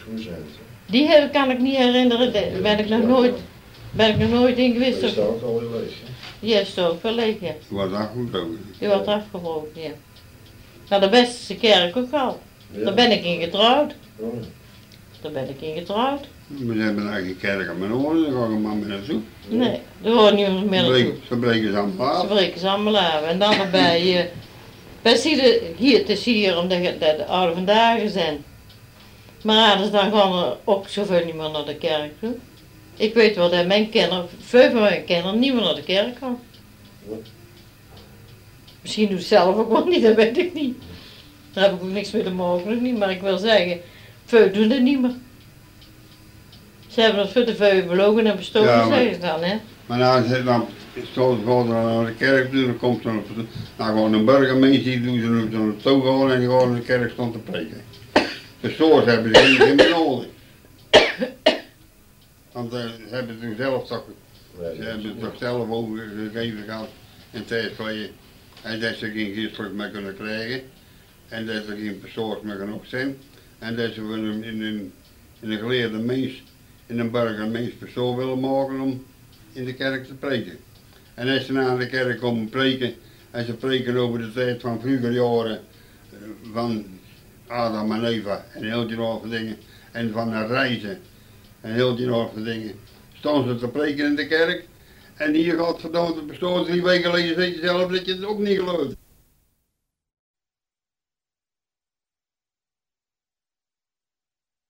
goed zijn. Die kan ik niet herinneren, daar ben ik nog nooit in geweest. Dat is ook al weer leeg. Die is ook wel leeg, ja. Die wordt afgebroken. Die wordt afgebroken, ja. Maar de Westerse kerk ook al. Ja. Daar ben ik in getrouwd. Oh. Daar ben ik in getrouwd. We hebben eigenlijk kerk aan mijn oren, daar ga ik maar mee naartoe. Nee, daar hoort niemand meer naartoe. Ze breken ze aan Ze paal. breken ze allemaal af. En dan erbij, hier, het is hier omdat de oude vandaag zijn. Maar dus dan gaan er ook zoveel niet meer naar de kerk toe. Ik weet wel dat mijn kinderen, veel van mijn kinderen niet meer naar de kerk gaan. Ja. Misschien doe ik het zelf ook wel niet, dat weet ik niet. Daar heb ik ook niks mee te maken, nog niet, maar ik wil zeggen, veel doen het niet meer. Ze hebben het veel te veel belogen en bestoken, Ja, maar- zeggen ze dan, hè. Maar nou, dan stoot gewoon naar de kerk toe, dan komt dan gewoon een burgemeester, die doen ze zo'n toegang en die gewoon in de kerk stond te preken. De soort hebben ze niet meer nodig. Want ze hebben toen zelf toch, Nee, ze hebben het toch zelf overgegeven gehad in tijd geleden. En dat ze geen gisteren meer kunnen krijgen. En dat er geen persoon meer genoeg zijn. En dat ze in een geleerde mens, in een burgermens persoon willen maken om in de kerk te preken. En als ze naar de kerk komen preken, en ze preken over de tijd van vroeger jaren, van Adam en Eva en heel die andere dingen, en van de reizen en heel die andere dingen, staan ze te preken in de kerk. En hier gaat verdomme de persoon 3 weken geleden, zeg je zelf dat je het ook niet gelooft.